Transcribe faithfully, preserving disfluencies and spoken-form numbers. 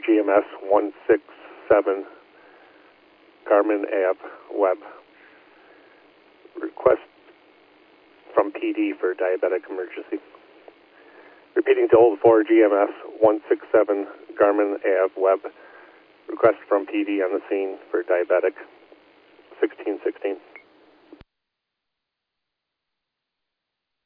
G M S one six seven, Garmin Ave, Web. Request from P D for diabetic emergency. Repeating to Old four G M S one six seven, Garmin Ave, Web. Request from P D on the scene for diabetic sixteen sixteen.